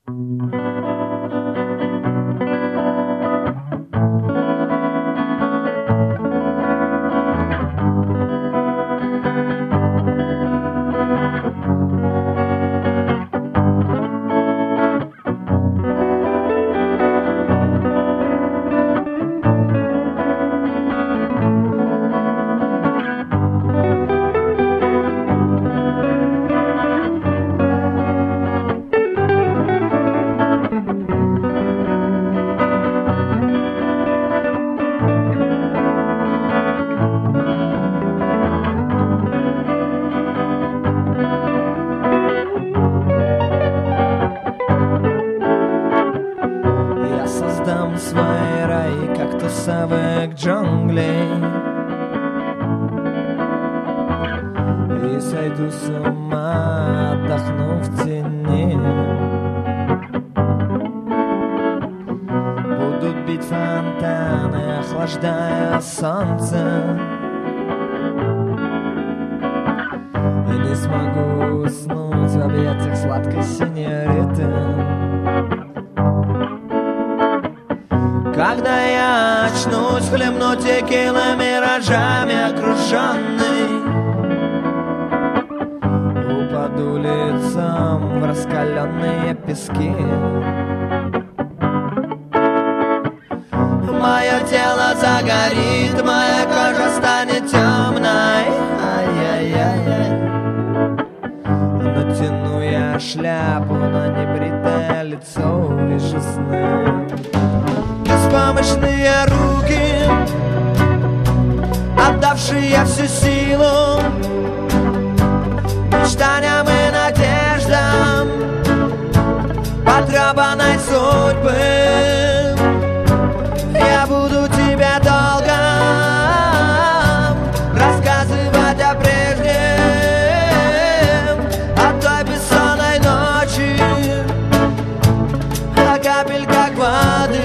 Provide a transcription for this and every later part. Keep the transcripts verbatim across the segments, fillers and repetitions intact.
Свои раи кактусовых джунглей и сойду с ума, отдохну в тени. Будут бить фонтаны, охлаждая солнце, и не смогу уснуть в объятиях сладкой синьориты. Когда я очнусь, хлебну текилой миражами окруженный, упаду лицом в раскаленные пески. Мое тело загорит, моя кожа станет темной. Ай-яй-яй-яй. Натяну я шляпу на небритое лицо, вижу сны. Беспомощные руки, отдавшие всю силу мечтаниям и надеждам потрепанной судьбы. Я буду тебе долго рассказывать о прежнем, о той бессонной ночи, о капельках воды.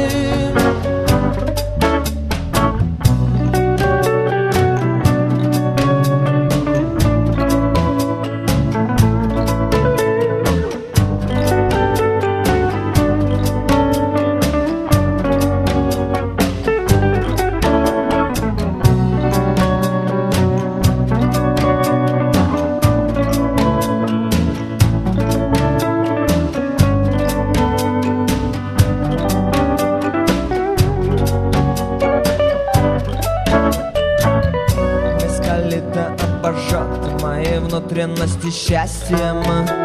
Обожжет мои внутренности счастьем.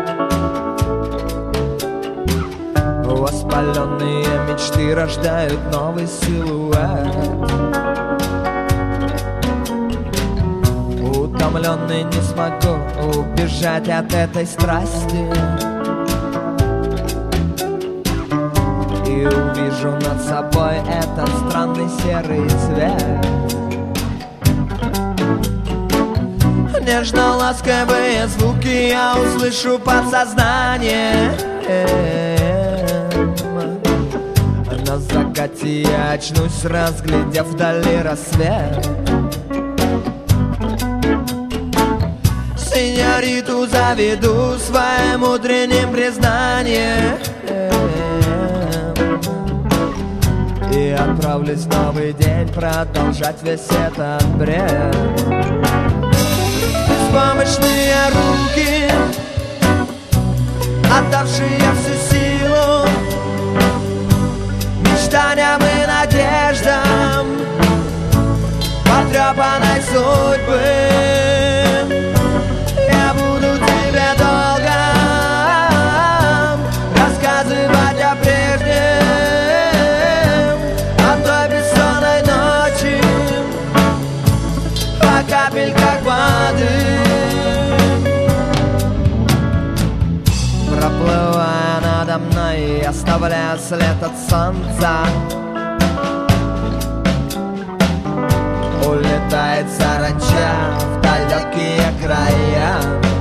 Воспаленные мечты рождают новый силуэт. Утомленный не смогу убежать от этой страсти, и увижу над собой этот странный серый цвет. Нежно-ласковые звуки я услышу подсознанием. На закате я очнусь, разглядев вдали рассвет. Синьориту заведу своим утренним признанием и отправлюсь в новый день продолжать весь этот бред. Беспомощные руки, отдавшие всю силу мечтаниям и надеждам потрепанной судьбы. Я буду тебе долго рассказывать о прежнем, о той бессонной ночи, о капельках воды. Проплывая надо мной, оставляя след от солнца, улетает саранча в далекие края.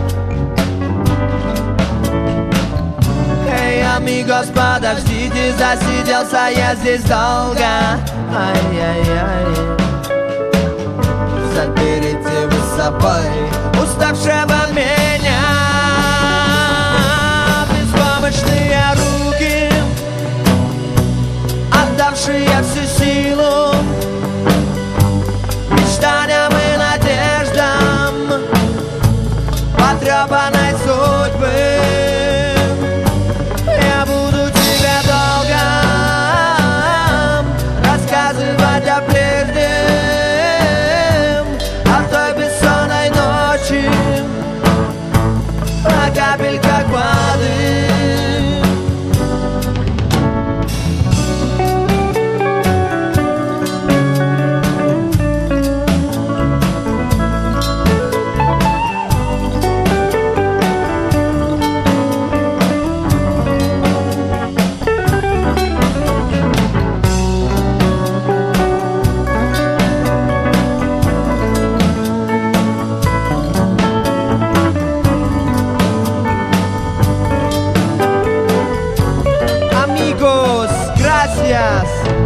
Эй, амигос, подождите, засиделся я здесь долго. Ай-яй-яй. Заберите вы с собой уставшего меня. Беспомощные руки, больше я всю силу мечтаниям и надеждам потрепанной судьбы. Я буду тебе долго рассказывать о прежнем, о той бессонной ночи, о капельках воды. Amigos, gracias.